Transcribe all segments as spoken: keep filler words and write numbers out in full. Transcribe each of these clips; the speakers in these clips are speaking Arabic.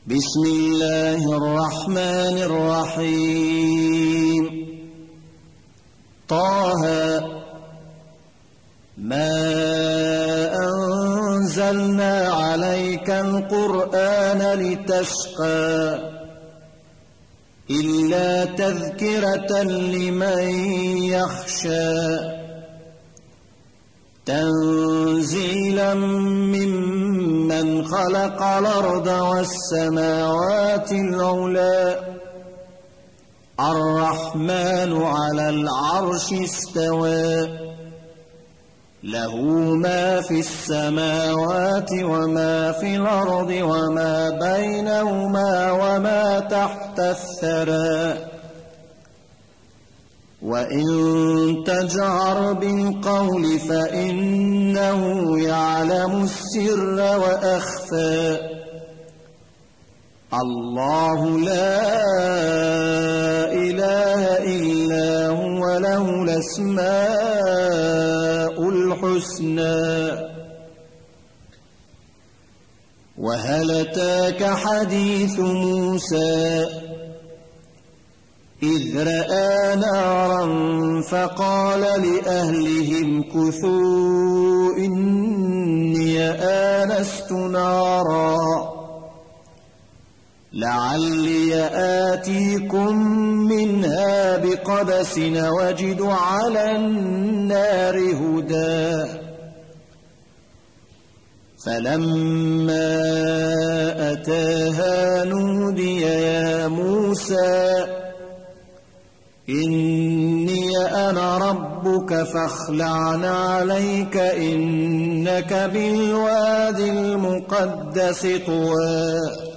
بسم الله الرحمن الرحيم. طه ما أنزلنا عليك القرآن لتشقى إلا تذكرة لمن يخشى تنزيلا ممن خلق الأرض والسماوات العلى الرحمن على العرش استوى له ما في السماوات وما في الأرض وما بينهما وما تحت الثرى وإن تجهر بالقول فإنه يعلم السر وأخفى الله لا إله إلا هو له الأسماء الحسنى. وهل أتاك حديث موسى إذ رأى نارا فقال لأهلهم كثوا إني آنست نارا لعلي آتيكم منها بقبس وجد على النار هدى فلما أتاها نودي يا موسى إني أنا ربك فاخلع عليك إنك بالواد المقدس طوى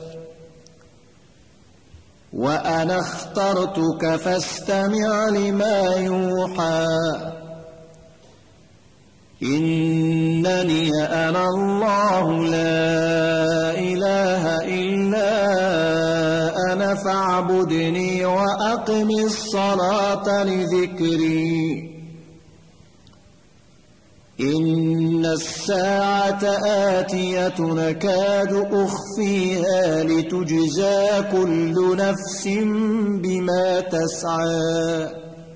وأنا اخترتك فاستمع لما يوحى إنني أنا الله لا إله إلا أنا فاعبدني وأقم الصلاة لذكري إن الساعة آتية نكاد أخفيها لتجزى كل نفس بما تسعى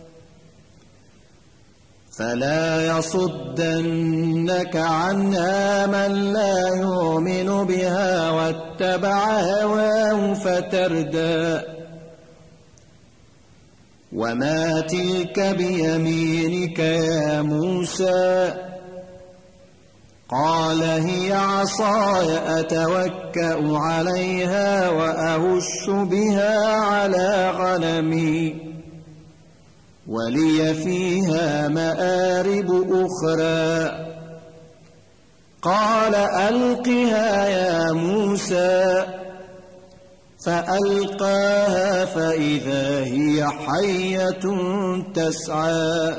فلا يصدنك عنها من لا يؤمن بها واتبع هواه فتردى وما تلك بيمينك يا موسى قال هي عصاي أتوكأ عليها وأهش بها على غنمي ولي فيها مآرب أخرى قال ألقها يا موسى فألقاها فإذا هي حية تسعى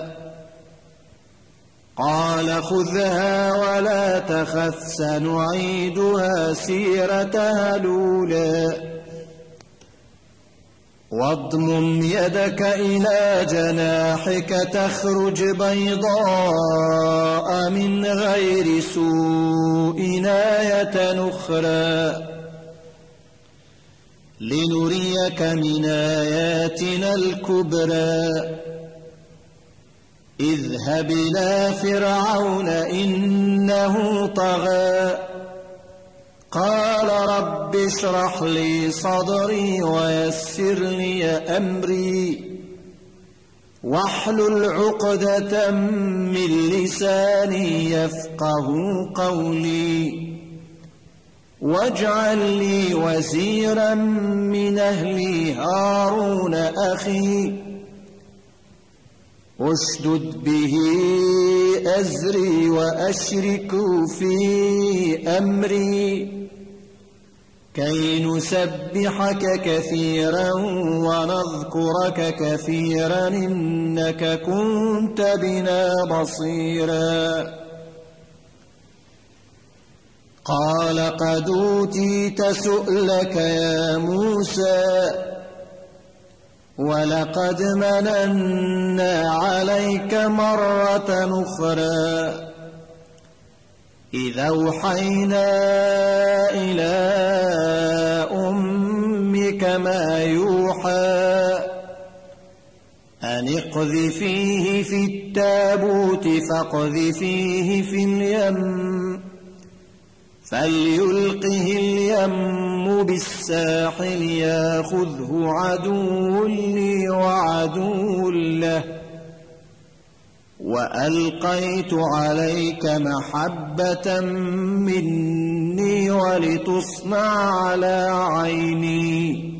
قال خذها ولا تخف سنعيدها سيرتها الأولى واضمم يدك إلى جناحك تخرج بيضاء من غير سوء آية أخرى لنريك من آياتنا الكبرى اذهب إلى فرعون إنه طغى قال رب اشرح لي صدري ويسر لي أمري واحلل عقدة من لساني يفقه قولي واجعل لي وزيرا من أهلي هارون أخي أشدد به أزري وأشركه في أمري كي نسبحك كثيرا ونذكرك كثيرا إنك كنت بنا بصيرا قال قد أوتيت سؤلك يا موسى ولقد مننا عليك مرة أخرى إذ أوحينا إلى أم كما يوحى أن اقذفيه في التابوت فاقذفيه في اليم فليلقه اليم بالساحل ياخذه عدو لي وعدو له وألقيت عليك محبة مني ولتصنع على عيني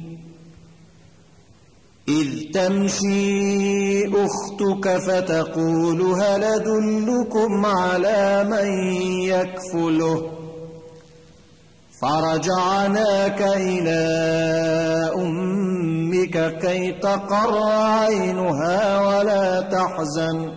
إذ تمشي أختك فتقول هل أدلكم على من يكفله فرجعناك إلى أمك كي تقر عينها ولا تحزن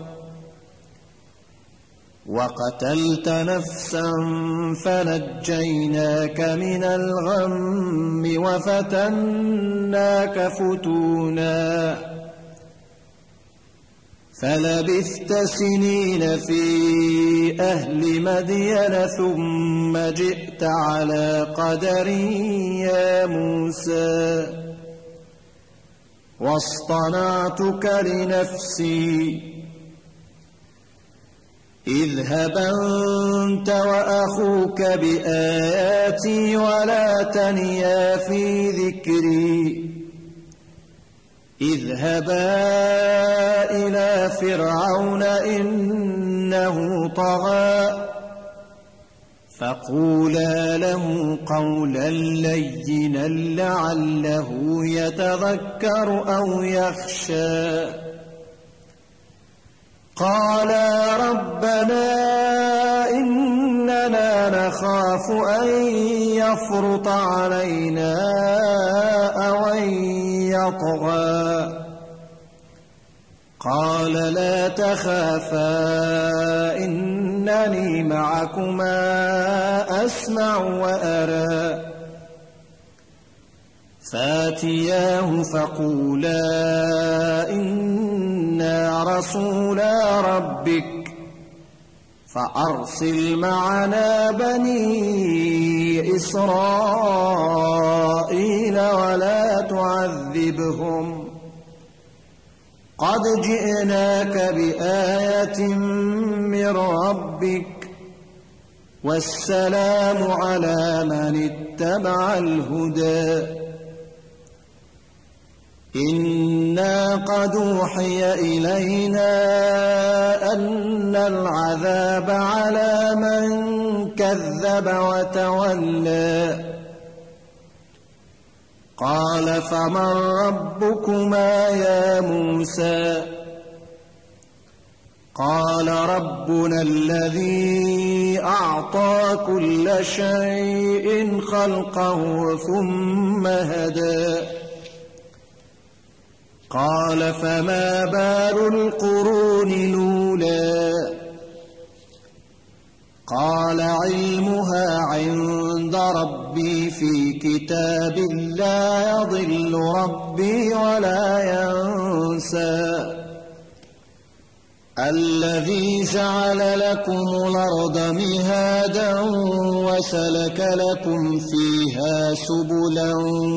وقتلت نفسا فنجيناك من الغم وفتناك فتونا فلبثت سنين في أهل مدين ثم جئت على قدر يا موسى واصطنعتك لنفسي اذهب أنت وأخوك بآياتي ولا تنيا في ذكري اذهبا إلى فرعون إنه طغى فقولا له قولا لينا لعله يتذكر أو يخشى قالا ربنا إننا نخاف أن يفرط علينا أو أن يطغى قال لا تخافا إنني معكما أسمع وأرى فاتياه فقولا إنا رسولا ربك فأرسل معنا بني إسرائيل ولا تعذبهم قد جئناك بآية من ربك والسلام على من اتبع الهدى إنا قد أوحي إلينا أن العذاب على من كذب وتولى قال فمن ربكما يا موسى قال ربنا الذي أعطى كل شيء خلقه ثم هدى قال فما بال القرون الأولى قال علمها عند ربي في كتاب لا يضل ربي ولا ينسى الذي جعل لكم الأرض مهادا وسلك لكم فيها سبلا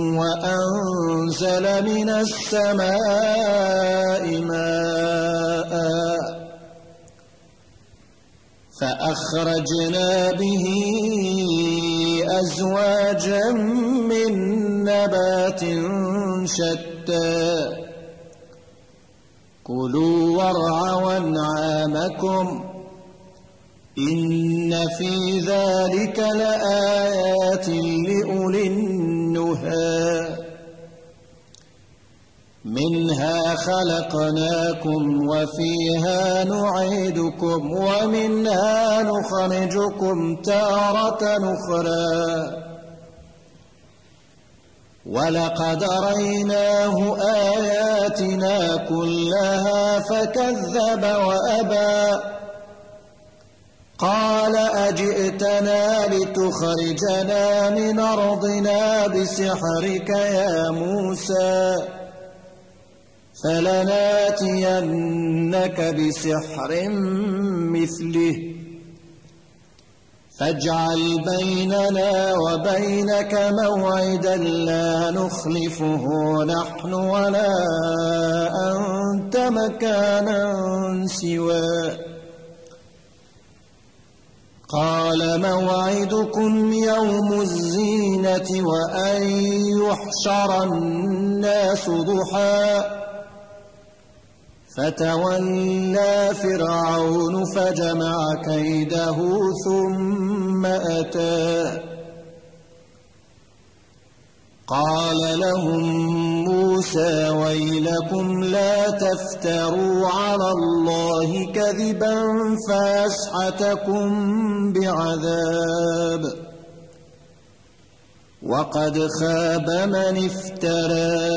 وأنزل من السماء ماء فأخرجنا به أزواجا من نبات شتى كلوا وارعوا أنعامكم إن في ذلك لآيات لأولي النهى منها خلقناكم وفيها نعيدكم ومنها نخرجكم تارة أخرى ولقد أريناه آياتنا كلها فكذب وأبى قال أجئتنا لتخرجنا من أرضنا بسحرك يا موسى فلناتينك بسحر مثله فاجعل بيننا وبينك موعدا لا نخلفه نحن ولا أنت مكانا سواه. قال موعدكم يوم الزينة وأن يحشر الناس ضحى فتولى فرعون فجمع كيده ثم أتى. قال لهم موسى ويلكم لا تفتروا على الله كذبا فيسحتكم بعذاب وقد خاب من افترى.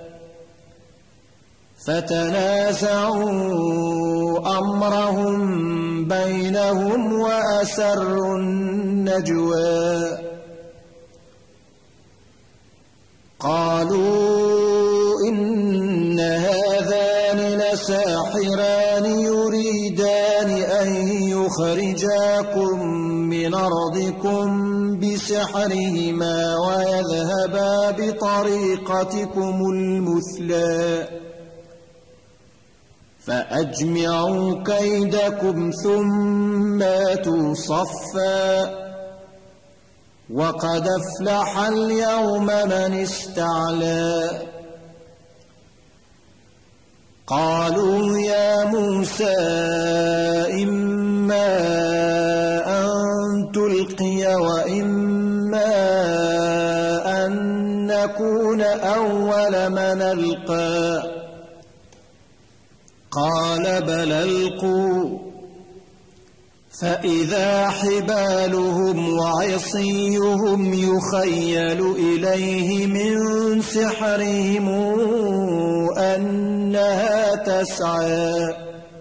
فتنازعوا أمرهم بينهم وأسروا النجوى. قالوا إن هذان لساحران يريدان أن يخرجاكم من أرضكم بسحرهما ويذهبا بطريقتكم المثلى فأجمعوا كيدكم ثم آتوا صفا وقد أفلح اليوم من استعلى. قالوا يا موسى إما أن تلقي وإما أن نكون أول من ألقى. قال بل ألقوا فإذا حبالهم وعصيهم يخيل إليه من سحرهم أنها تسعى.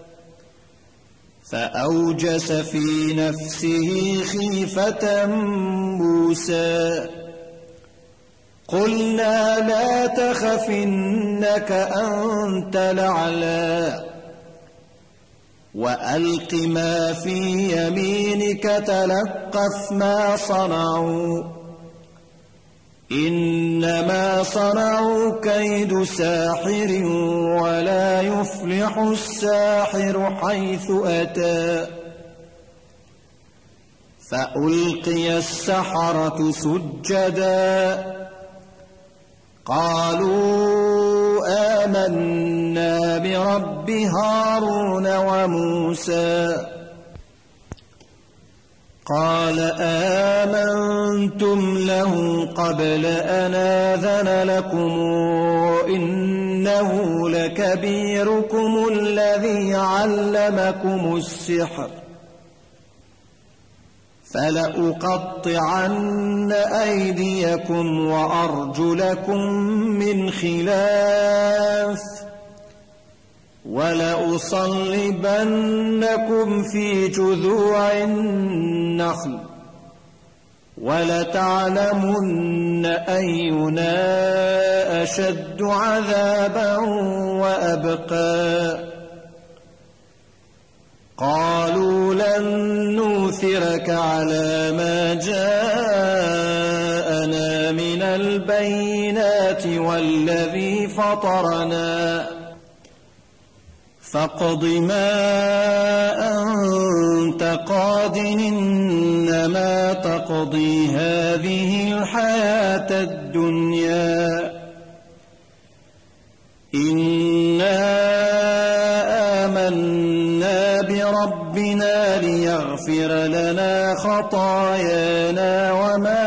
فأوجس في نفسه خيفة موسى. قلنا لا تخف إنك أنت الأعلى وألق ما في يمينك تلقف ما صنعوا إنما صنعوا كيد ساحر ولا يفلح الساحر حيث أتى. فألقي السحرة سجدا قالوا آمنا برب هارون وموسى. قال آمنتم له قبل أن آذن لكم إنه لكبيركم الذي علمكم السحر فلأقطعن أيديكم وأرجلكم من خلاف ولأصلبنكم في جذوع النخل ولتعلمن أينا أشد عذابا وأبقى. قالوا لن نؤثرك على ما جاءنا من البينات والذي فطرنا فاقض ما أنت قاض إنما تقضي هذه الحياة الدنيا إنا آمنا بربنا ليغفر لنا خطايانا وما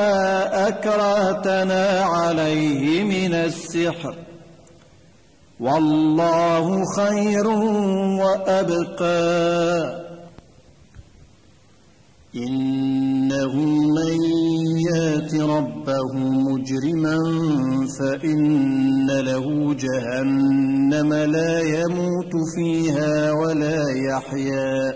أكرهتنا عليه من السحر والله خير وأبقى. إنه من يات ربه مجرما فإن له جهنم لا يموت فيها ولا يحيا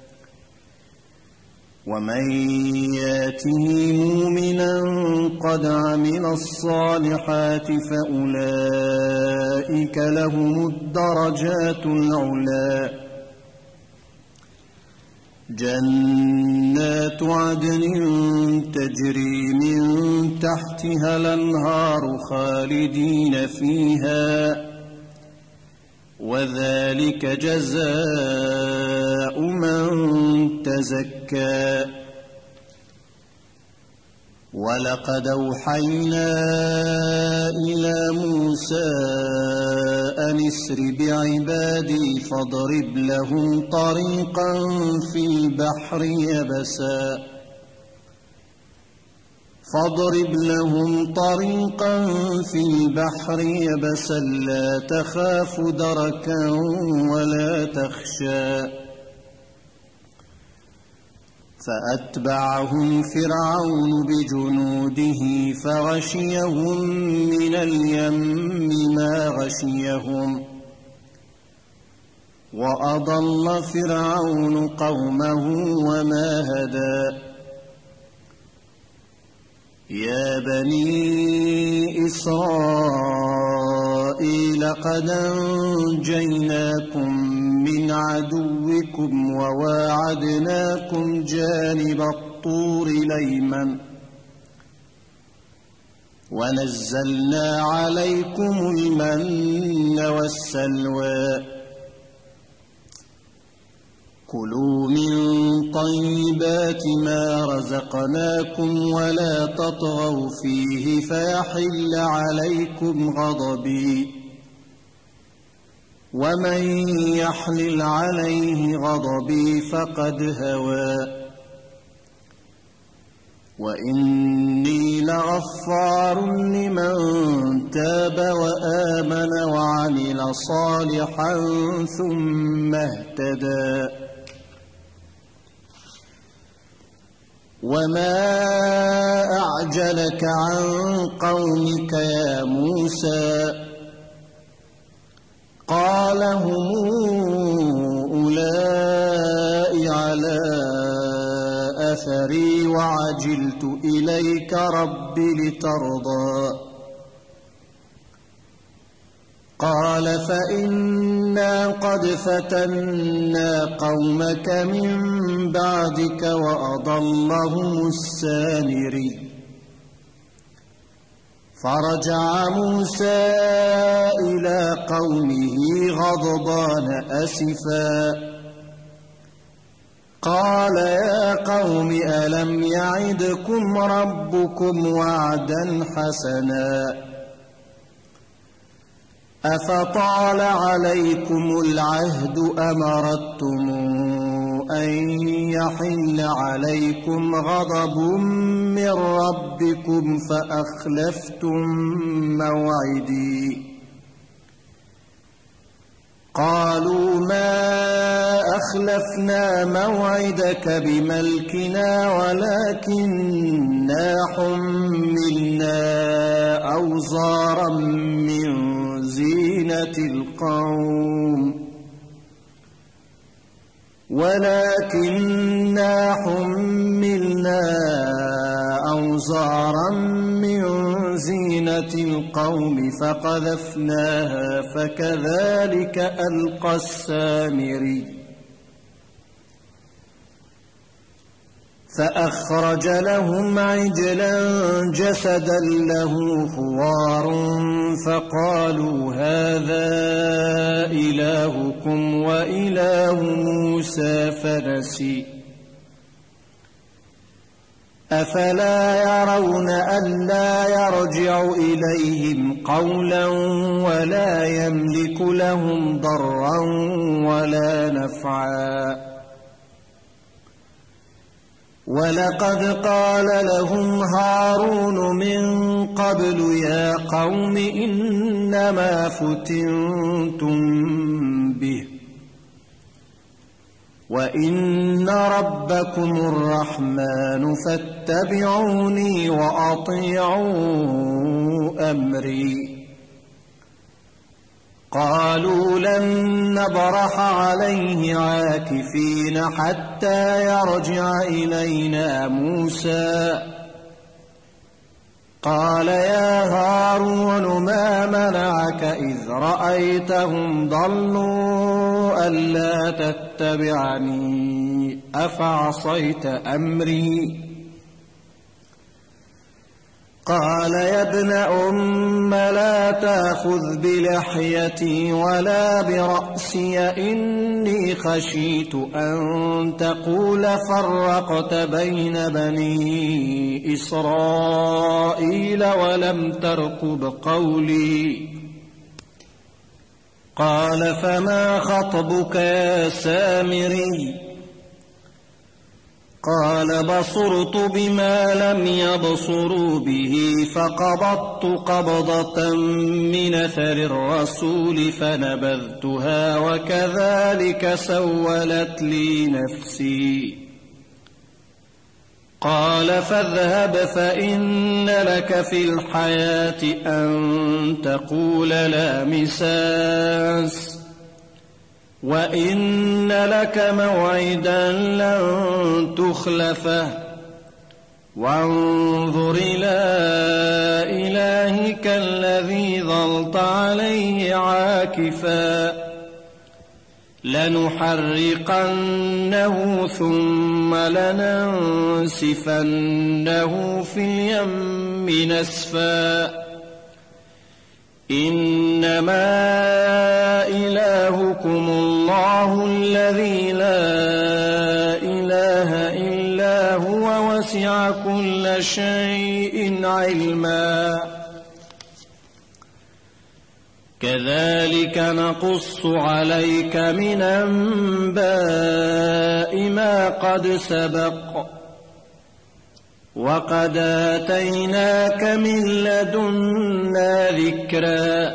ومن ياته مؤمنا قد عمل الصالحات فأولئك لهم الدرجات العلى جنات عدن تجري من تحتها الأنهار خالدين فيها وذلك جزاء من تزكى ولقد أوحينا إلى موسى أن اسر بعبادي فاضرب لهم طريقا في البحر يبسا فاضرب لهم طريقا في البحر يبسا لا تخاف دركا ولا تخشى فأتبعهم فرعون بجنوده فغشيهم من اليم ما غشيهم وأضل فرعون قومه وما هدى يا بني إسرائيل قد أنجيناكم من عدوكم وواعدناكم جانب الطور الأيمن ونزلنا عليكم المن والسلوى كلوا من طيبات ما رزقناكم ولا تطغوا فيه فيحل عليكم غضبي ومن يحلل عليه غضبي فقد هوى وإني لغفار لمن تاب وآمن وعمل صالحا ثم اهتدى وما أعجلك عن قومك يا موسى قال هم أولئك على أثري وعجلت إليك رب لترضى قال فإنا قد فتنا قومك من بعدك وأضلهم السامري فرجع موسى إلى قومه غضبان أسفا قال يا قوم ألم يعدكم ربكم وعدا حسنا أفطال عليكم العهد أم أردتم أن يحل عليكم غضب من ربكم فأخلفتم موعدي قالوا ما أخلفنا موعدك بملكنا ولكننا حملنا أوزارا من زينة القوم ولكننا حملنا أوزارا من زينة القوم فقذفناها فكذلك ألقى السامري فأخرج لهم عجلا جسدا له خوار فقالوا هذا إلهكم وإله موسى فنسي أفلا يرون ألا يرجع إليهم قولا ولا يملك لهم ضرا ولا نفعا ولقد قال لهم هارون من قبل يا قوم إنما فتنتم به وإن ربكم الرحمن فاتبعوني وأطيعوا أمري قالوا لن نبرح عليه عاكفين حتى يرجع إلينا موسى قال يا هارون ما منعك إذ رأيتهم ضلوا ألا تتبعني أفعصيت أمري؟ قال يا ابن أم لا تأخذ بلحيتي ولا برأسي، إني خشيت أن تقول فرقت بين بني إسرائيل ولم ترقب قولي. قال فما خطبك يا سامري؟ قال بصرت بما لم يبصروا به فقبضت قبضة من أثر الرسول فنبذتها وكذلك سولت لي نفسي. قال فاذهب فإن لك في الحياة أن تقول لا مساس، وإن لك موعدا لن تخلفه، وانظر إلى إلهك الذي ظلت عليه عاكفا، لنحرقنه ثم لننسفنه في اليم نسفا. إنما إلهكم الله الذي لا إله إلا هو وسع كل شيء علما. كذلك نقص عليك من أنباء ما قد سبق، وقد آتيناك من لدنا ذكرا.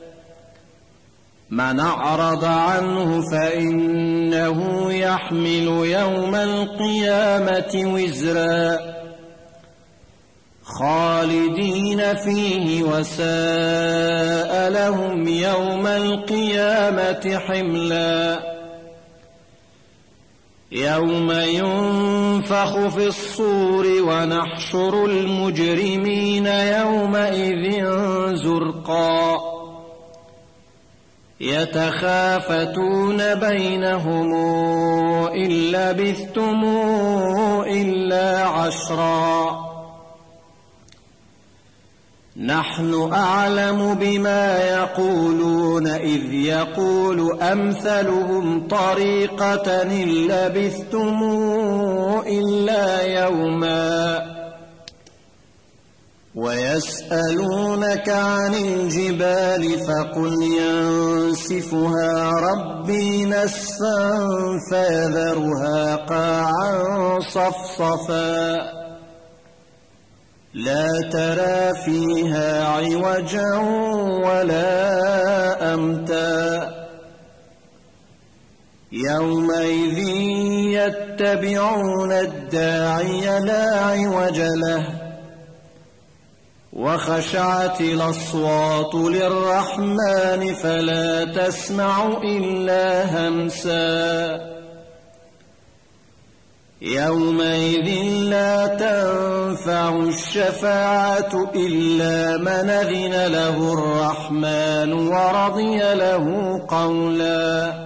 من أعرض عنه فإنه يحمل يوم القيامة وزرا، خالدين فيه وساء لهم يوم القيامة حملا. يوم ينفخ في الصور ونحشر المجرمين يومئذ زرقا، يتخافتون بينهم إن لبثتم إلا عشرا. نحن أعلم بما يقولون إذ يقول أمثلهم طريقة إن لبثتم إلا يوما. ويسألونك عن الجبال فقل ينسفها ربي نسفا فيذرها قاعا صفصفا، لا ترى فيها عوجا ولا أمتا. يومئذ يتبعون الداعي لا عوج له، وخشعت الأصوات للرحمن فلا تسمع إلا همسا. يومئذ لا تنفع الشفاعة إلا من أذن له الرحمن ورضي له قولا.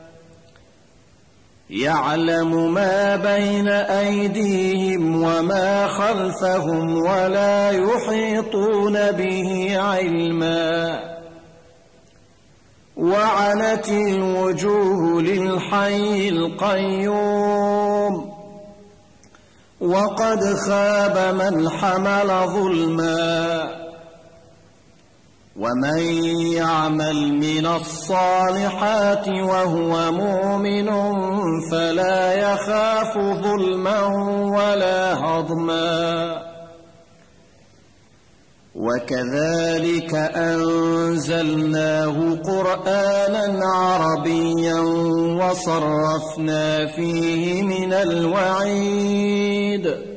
يعلم ما بين أيديهم وما خلفهم ولا يحيطون به علما. وعنت الوجوه للحي القيوم، وقد خاب من حمل ظلما. ومن يعمل من الصالحات وهو مؤمن فلا يخاف ظلما ولا هضما. وكذلك أنزلناه قرآنا عربيا وصرفنا فيه من الوعيد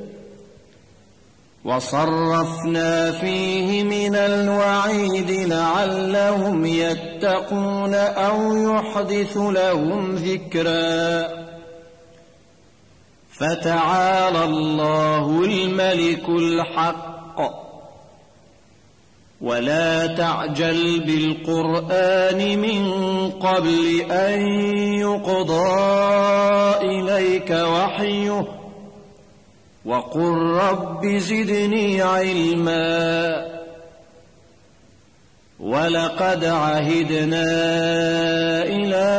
وصرفنا فيه من الوعيد لعلهم يتقون أو يحدث لهم ذكرا. فتعالى الله الملك الحق، ولا تعجل بالقرآن من قبل أن يقضى إليك وحيه وقل رب زدني علما ولقد عهدنا إلى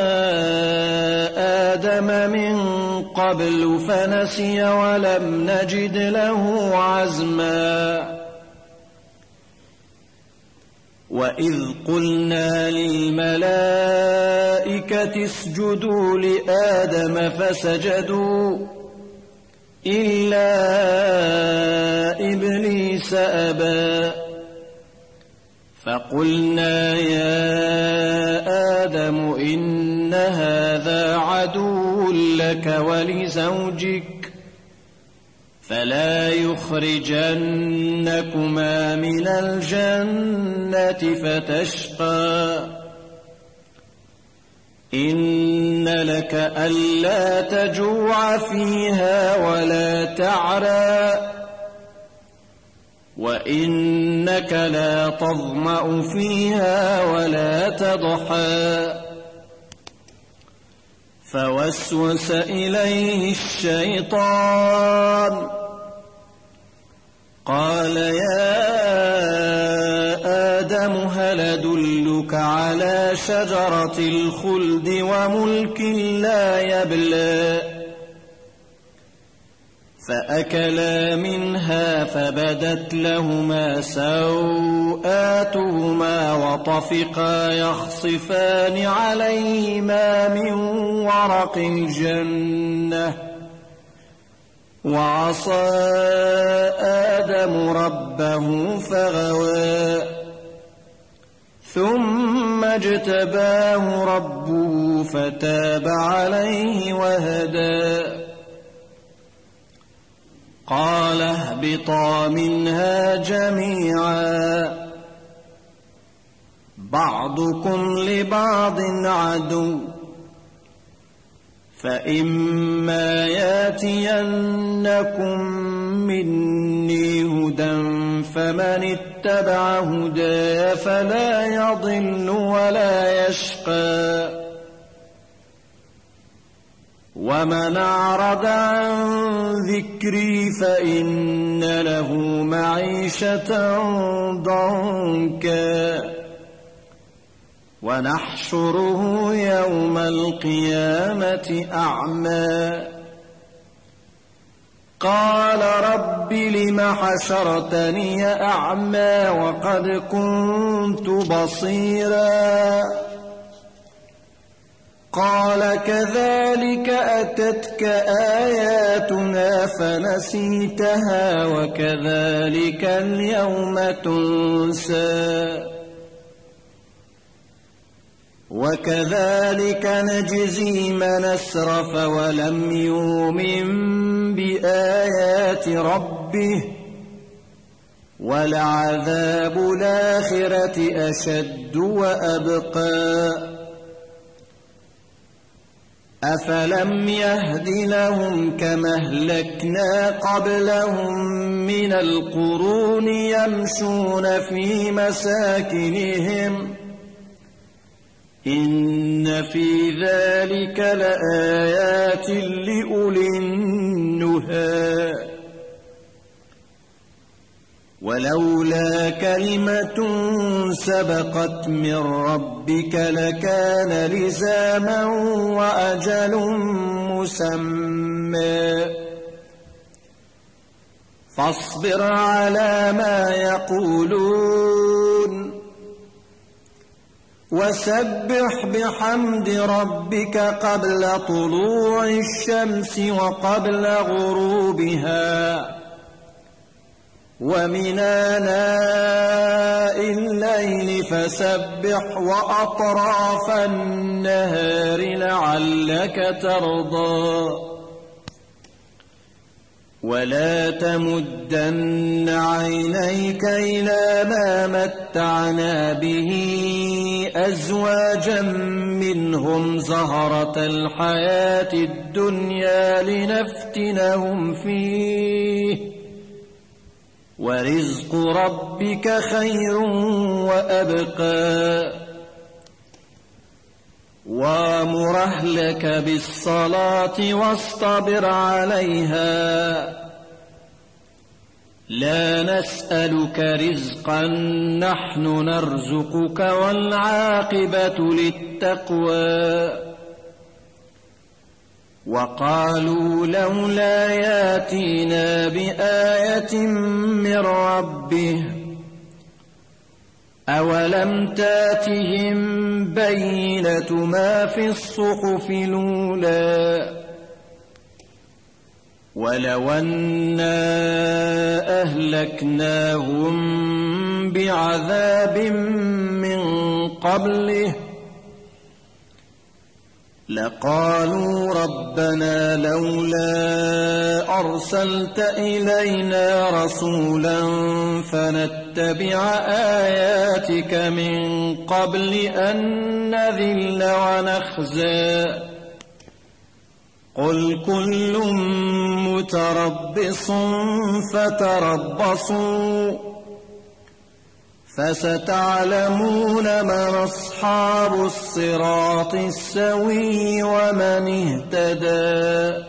آدم من قبل فنسي ولم نجد له عزما وإذ قلنا للملائكة اسجدوا لآدم فسجدوا إلا إبليس أبى فقلنا يا آدم إن هذا عدو لك ولزوجك فلا يخرجنكما من الجنة فتشقى إن لك ألا تجوع فيها ولا تعرى وإنك لا تظمأ فيها ولا تضحى فوسوس إليه الشيطان قال يا آدم هل أدلك على شجرة الخلد وملك لا يبلى فأكلا منها فبدت لهما سوآتهما وطفقا يخصفان عليهما من ورق الجنة وعصى آدم ربه فغوى ثم اجتباه ربه فتاب عليه وهدى قال اهبطا منها جميعا بعضكم لبعض عدو فإما ياتينكم مني هدى فمن اتبع هداي فلا يضل ولا يشقى ومن أعرض عن ذكري فإن له معيشة ضنكا ونحشره يوم القيامة أعمى قال رب لم حشرتني أعمى وقد كنت بصيرا قال كذلك أتتك آياتنا فنسيتها وكذلك اليوم تنسى وكذلك نجزي من أسرف ولم يؤمن بآيات ربه ولعذاب الآخرة أشد وأبقى أفلم يهد لهم كما أهلكنا قبلهم من القرون يمشون في مساكنهم إن في ذلك لآيات لأولي النهى ولولا كلمة سبقت من ربك لكان لزاما وأجل مسمى فاصبر على ما يقولون وسبح بحمد ربك قبل طلوع الشمس وقبل غروبها ومن آناء الليل فسبح وأطراف النهار لعلك ترضى ولا تمدن عينيك إلى ما متعنا به أزواجا منهم زهرة الحياة الدنيا لنفتنهم فيه ورزق ربك خير وأبقى وأمر أهلك بالصلاة واصطبر عليها لا نسألك رزقا نحن نرزقك والعاقبة للتقوى وقالوا لولا ياتينا بآية من ربه أولم تاتهم بينة ما في الصحف الأولى ولو أنا أهلكناهم بعذاب من قبله لقالوا ربنا لولا أرسلت إلينا رسولا فنتبع آياتك من قبل أن نذل ونخزى قل كل متربص فتربصوا فستعلمون من أصحاب الصراط السوي ومن اهتدى